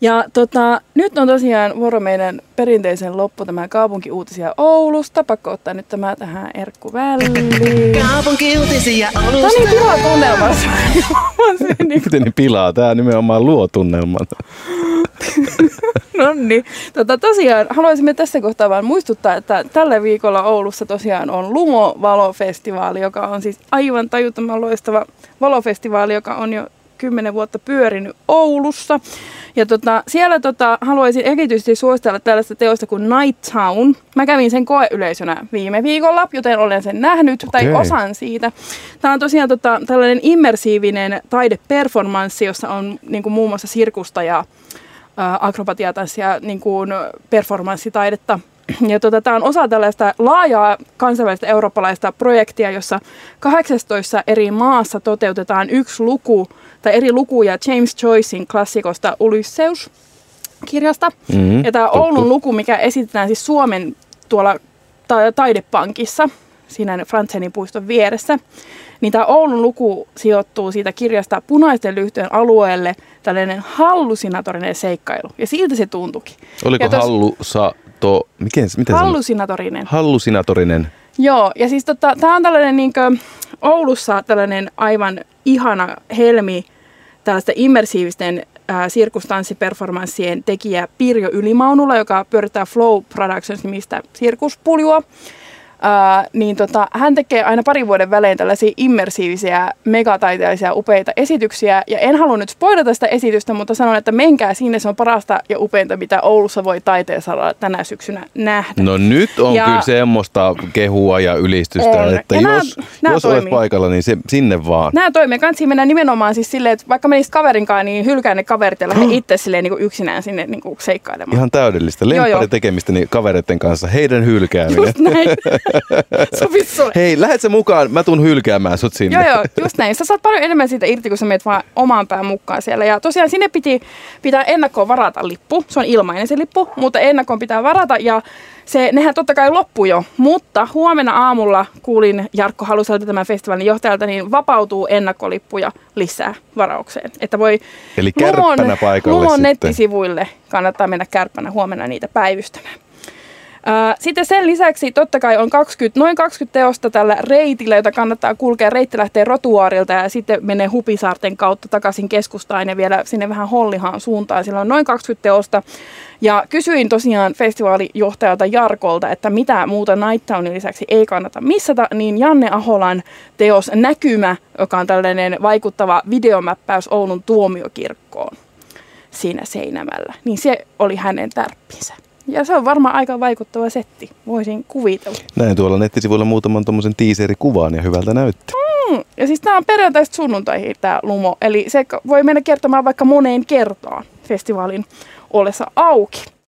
Ja nyt on tosiaan vuoro meidän perinteisen loppu tämä kaupunkiuutisia Oulusta. Pakko ottaa nyt tämä tähän Erkku väliin. Kaupunkiuutisia Oulusta. Tämä on niin pilaa tunnelmassa. Miten niin pilaa? Tämä nimenomaan luo tunnelman. Nonni. Tosiaan haluaisimme tässä kohtaa vaan muistuttaa, että tällä viikolla Oulussa tosiaan on Lumo-valofestivaali, joka on siis aivan tajuttoman loistava valofestivaali, joka on jo 10 vuotta pyörinyt Oulussa. Ja siellä haluaisin erityisesti suositella tällaista teosta kuin Night Town. Mä kävin sen koeyleisönä viime viikolla, joten olen sen nähnyt, tai osan siitä. Tämä on tosiaan tällainen immersiivinen taideperformanssi, jossa on niin kuin muun muassa sirkusta ja akrobatiatanssia, niin kuin performanssitaidetta. Ja tämä on osa tällaista laajaa kansainvälistä eurooppalaista projektia, jossa 18 eri maassa toteutetaan yksi luku tai eri lukuja James Joycein klassikosta Ulysseus-kirjasta. Ja tämä Oulun luku, mikä esitetään siis Suomen tuolla Taidepankissa, siinä Frantsenin puiston vieressä, niin tämä Oulun luku sijoittuu siitä kirjasta Punaisten lyhtyjen alueelle tällainen hallusinatorinen seikkailu. Ja siltä se tuntuikin. Oliko hallusinatorinen. Hallusinatorinen. Joo, ja siis tämä on tällainen Oulussa tällainen aivan ihana helmi tällaista immersiivisten sirkustanssiperformanssien tekijä Pirjo Ylimaunulla, joka pyörittää Flow Productions-nimistä sirkuspuljua. Hän tekee aina parin vuoden välein tällaisia immersiivisiä, megataiteellisia, upeita esityksiä. Ja en halua nyt spoilata sitä esitystä, mutta sanon, että menkää sinne, se on parasta ja upeinta, mitä Oulussa voi taiteen saralla tänä syksynä nähdä. No nyt on kyllä semmoista kehua ja ylistystä, että jos olet paikalla, niin sinne vaan. Nämä toimii. Kansi mennä nimenomaan siis silleen, että vaikka menisit kaverinkaan, niin hylkää ne kaverit ja lähde itse silleen niin yksinään sinne niin seikkailemaan. Ihan täydellistä. Lemppari tekemistä niin kavereiden kanssa, heidän hylkääminen. Just näin. Hei, lähdet sä mukaan, mä tuun hylkäämään sut sinne. Joo, just näin. Sä saat paljon enemmän siitä irti, kun sä meet vaan omaan pään mukaan siellä. Ja tosiaan sinne pitää ennakkoon varata lippu. Se on ilmainen se lippu, mutta ennakkoon pitää varata ja nehän totta kai loppui jo. Mutta huomenna aamulla kuulin Jarkko Haluselta, tämän festivaalin johtajalta, niin vapautuu ennakkolippuja lisää varaukseen. Että voi eli kärppänä paikalle Lumon nettisivuille kannattaa mennä kärppänä huomenna niitä päivystämään. Sitten sen lisäksi totta kai on noin 20 teosta tällä reitillä, jota kannattaa kulkea. Reitti lähtee Rotuaarilta ja sitten menee Hupisaarten kautta takaisin keskustaan ja vielä sinne vähän Hollihaan suuntaan. Siellä on noin 20 teosta. Ja kysyin tosiaan festivaalijohtajalta Jarkolta, että mitä muuta Night Townin lisäksi ei kannata missata, niin Janne Aholan teos Näkymä, joka on tällainen vaikuttava videomäppäys Oulun tuomiokirkkoon siinä Seinämällä, niin se oli hänen tärppinsä. Ja se on varmaan aika vaikuttava setti, voisin kuvitella. Näin tuolla nettisivuilla muutaman tuommoisen tiiserikuvaan ja hyvältä näytti. Ja siis tämä on perjantaista sunnuntaihin tämä Lumo, eli se voi mennä kertomaan vaikka moneen kertaan festivaalin ollessa auki.